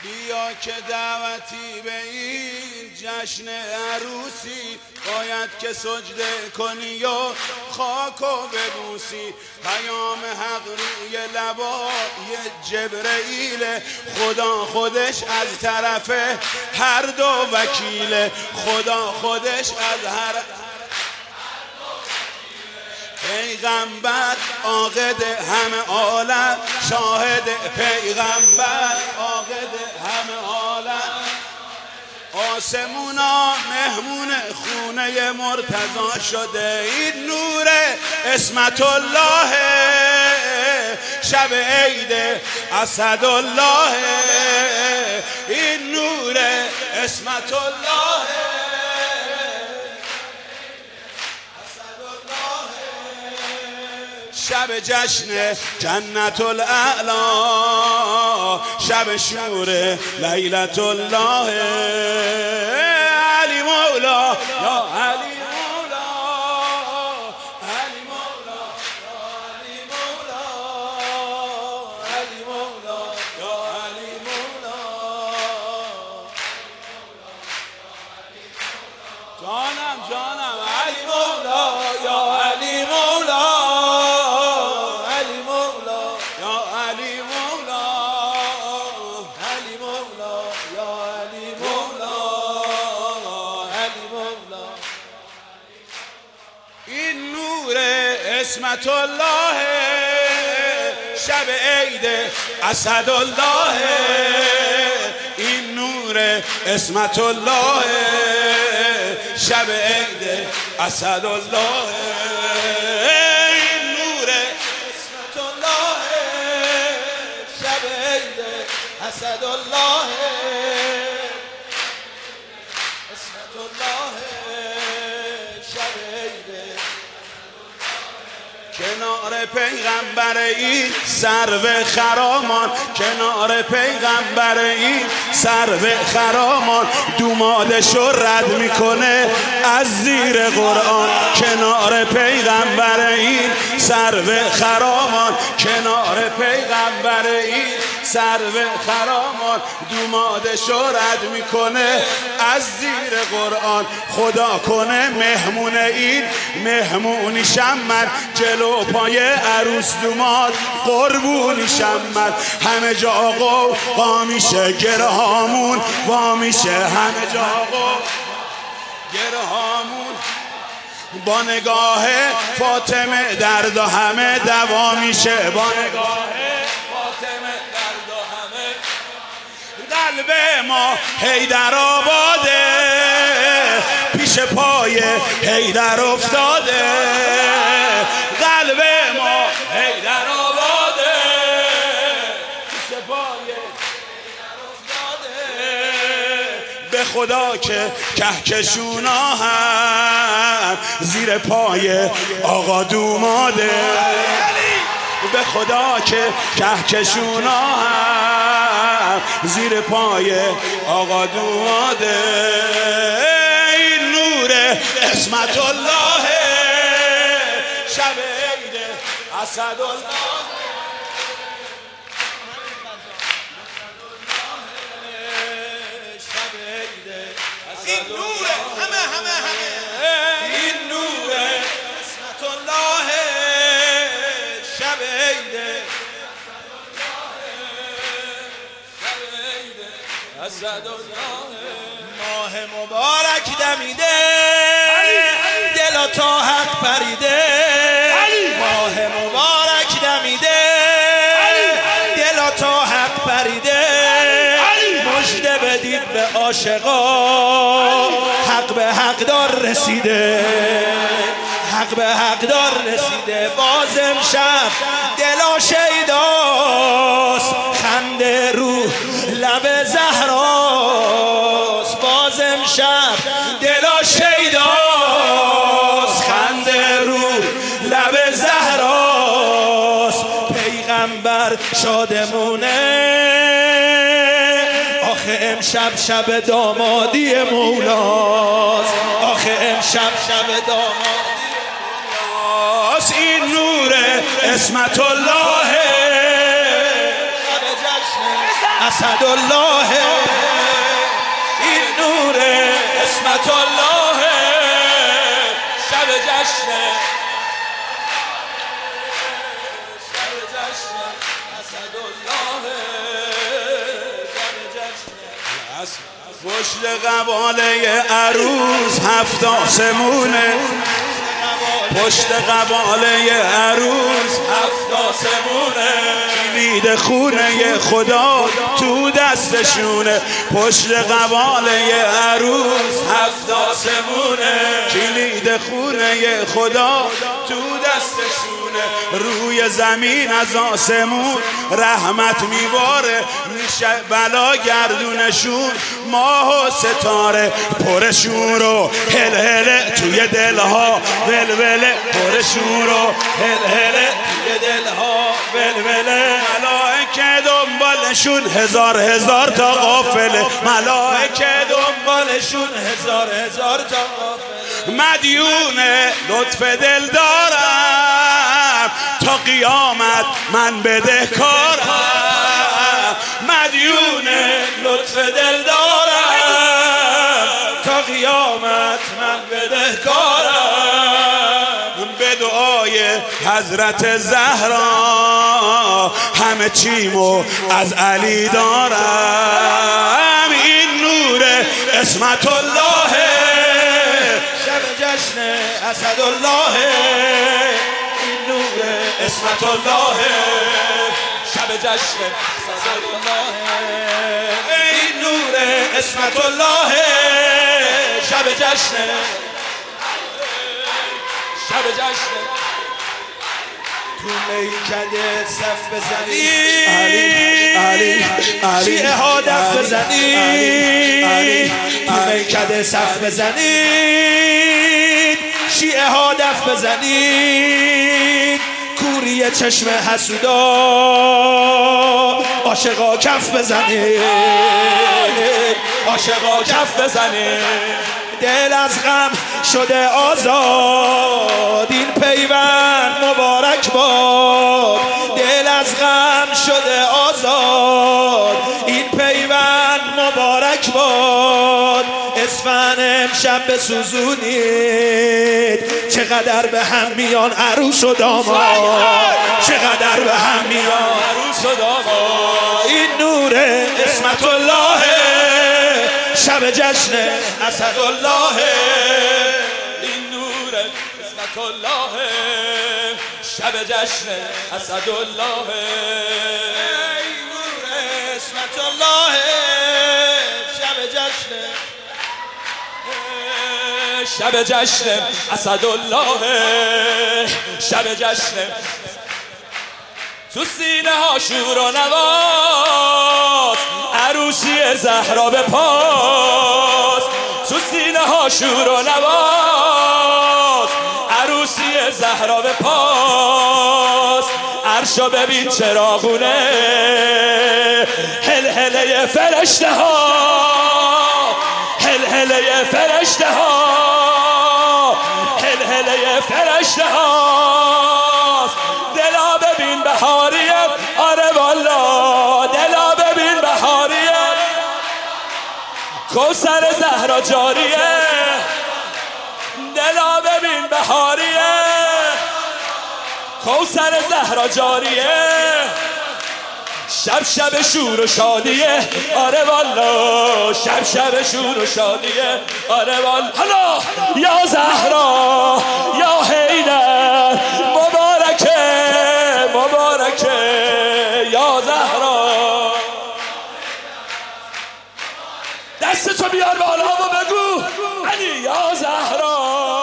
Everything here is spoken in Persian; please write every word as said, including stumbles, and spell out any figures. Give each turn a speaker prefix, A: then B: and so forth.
A: بیا که دعوتی به این جشن عروسی، باید که سجده کنی و خاکو ببوسی. پیام حق روی لبای جبرئیل، خدا خودش از طرف هر دو وکیل. خدا خودش از هر پیغمبر عاقد همه عالم، شاهد پیغمبر عاقد همه عالم. آسمونا مهمون خونه مرتضی شده، این نور اسمت الله شب عید اسدالله. این نور اسمت الله شب جشن جنت الاعلی، شب شور لیلت الله. علی مولا یا علی مولا، علی مولا یا علی مولا، علی مولا یا علی مولا. جانم جانم علی مولا یا علی مولا، اسمت الله شب عید اسدالله. این نور اسمت الله شب عید اسدالله. این نور اسمت الله شب عید اسدالله. اسمت الله شب عید کنار پیغمبر این سرو خرامان، کنار پیغمبر این سرو خرامان. دومادشو رد میکنه از زیر قرآن، کنار پیغمبر این سرو خرامان، کنار پیغمبر این سرو خرامان. دومادشو رد میکنه از زیر قرآن. خدا کنه مهمون این مهمونیشم من، جلو پای عروس دوماد قربونیشم من. همه جا آقا قا میشه گره هامون وا میشه، همه جا آقا گره هامون با نگاه فاطمه درد و همه دوا میشه. با نگاه فاطمه درد و همه قلب ما حیدر آباده، پیش پای حیدر افتاده. قلب ما حیدر آباده، پیش پای حیدر افتاده. به خدا که کهکشونا هم زیر پای آقا دوماده. به خدا که کهکشونا هم زیر پای آقا دوماده. این نور اسمت الله شب عید اسدالله. این نور همه همه همه این نور اسمت الله شب عید اسدالله. ماه مبارک دمیده دلا تا حق پریده، ماه مبارک دمیده دلا تا حق پریده. مژده بدید به عاشقا حق به حق دار رسیده، حق به حق دار رسیده. باز امشب دلا شیداست، خنده رو لب زهراست. باز امشب دلا شیداست، خنده رو لب زهراست. پیغمبر شادمونه آخه امشب شب دامادی مولاست، آخه امشب شب دامادی مولاست. این نور اسمت الله شب جشن اسدالله، این نور عصمت الله، شب جشنه شب جشنه اسدالله، شب جشنه. پشت قباله عروس هفت آسمونه، پشت قباله عروس هفت آسمونه، کلید خونه خدا تو دستشونه. پشت قباله عروس هفت آسمونه، کلید خونه خدا تو دستشونه. روی زمین از آسمون رحمت میباره، میشه بلا گردونشون ماه و ستاره. پرشون رو هل هل توی دلها ولوله، پرشون رو هل هل توی دلها ولوله. ملائکه دنبالشون هزار هزار تا قافله، ملائکه دنبالشون هزار هزار تا قافله. مدیون لطف دل دارم تا قیامت من بدهکارم، مدیون لطف دل دارم تا قیامت من بدهکارم. به دعای حضرت زهرا همه چیمو از علی دارم، این نور عصمت الله، شب جشن اسدالله، این نور عصمت الله، شب جشن اسدالله، این نور عصمت الله، شب جشن شب جشن. تو میکده صف بزنید، علی علی علی شیعه ها دست بزنید، تو میکده صف بزنید، شیعه ها دست بزنید. کوری چشم حسودا عاشقا کف بزنید، عاشقا کف بزنید. دل از غم شده آزاد، این پیوند مبارک باد. دل از غم شده آزاد، این پیوند مبارک باد. اسفند امشب بسوزونید، چقدر به هم میان عروس و داماد، چقدر به هم میان عروس و داماد. این نور عصمت الله، شب جشن اسدالله، این نور عصمت الله، شب جشن اسدالله، این نور عصمت الله، شب جشن شب جشن اسدالله، شب جشن. تو سینه ها شور و نواز، عروسی زهرا به پاس. تو سینه ها شور و نواز، عروسی زهرا به پاس. عرشو ببین چراغونه، هل هله فرشته ها، هل هله فرشته ها، هل هله فرشته ها. دلا ببین بهاریه، آره والا دلا ببین بهاریه. کوثر زهرا جاریه، دلا ببین بهاریه. کوثر زهرا جاریه، شب شب شور و شادیه، آره والا شب شب شور و شادیه، آره والا. حالا یا زهرا یا حیدر، مبارکه مبارکه یا زهرا. دستتو بیار بالا و بگو علی یا زهرا.